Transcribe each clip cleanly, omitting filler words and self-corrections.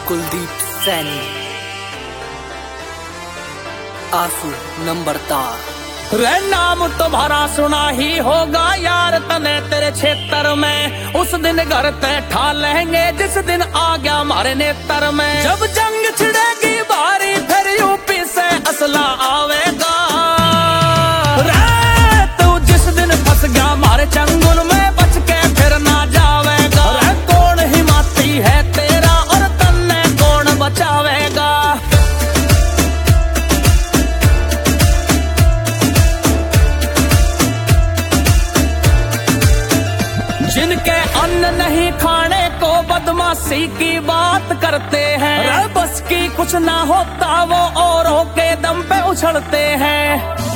कुलदीप सैनी आंसू नंबरदार। रे नाम तुम्हारा सुना ही होगा यार तने तेरे क्षेत्र में, उस दिन घर ते ठा लेंगे जिस दिन आ गया हमारे नेत्र में। जब जंग छिड़ेगी भारी फिर यूपी से असला आवेगा। रे तू जिस दिन फंस गया हमारे चंगुल में बच के फिर ना जावेगा। रे कौन हिम्मती है तेरा और तन्ने कौन बचावेगा। जिनके अन्न नहीं खाने को बदमाशी की बात करते हैं, बस की कुछ ना होता वो औरों के दम पे उछलते हैं।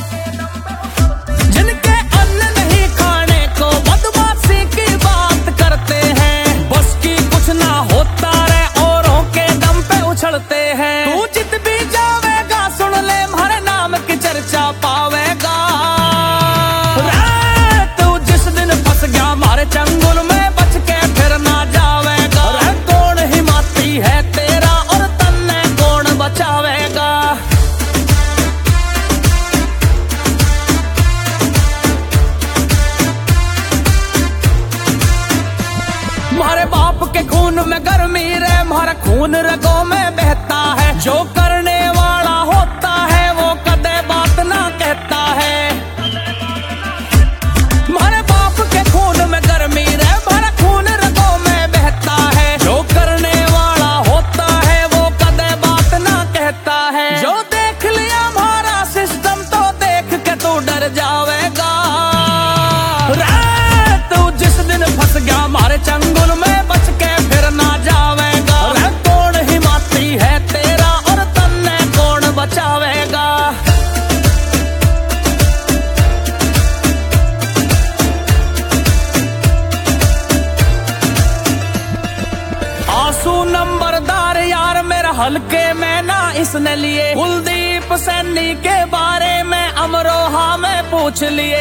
जिनके अन्न नहीं खाने को बदमाशी की बात करते हैं, बस की कुछ ना होता रे औरों के दम पे उछलते हैं। तू जित भी जावेगा सुन ले हमारे नाम की चर्चा पावेगा। हमारे चंगुल में बच के फिर ना जावेगा। अरे कौन हिम्मती है तेरा और तन्ने कौन बचावेगा। हमारे बाप के खून में गर्मी रे हमारा खून रगों में बहता है। जो करने वाला होता है वो कदे बात ना कहता है। हमारे बाप के खून में गर्मी रे हमारा खून रगों में बहता है। जो करने वाला होता है वो कदे बात ना कहता है। जो देख लिया हमारा सिस्टम तो देख के तू डर जावेगा। रे तू जिस दिन फंस गया हमारे चंगुल में बच के फिर ना जावेगा। रे कौन हिम्मती है तेरा और तन्ने कौन बचावेगा। आंसू नंबरदार यार मेरा हल्के में ना इसने लिए। कुलदीप सैनी के बारे में अमरोहा में पूछ लिए।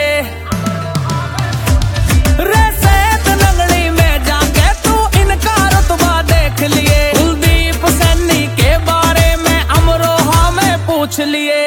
रे सेठ नंगली में जाके तू इनका रुतबा देख लिए। कुलदीप सैनी के बारे में अमरोहा में पूछ लिए।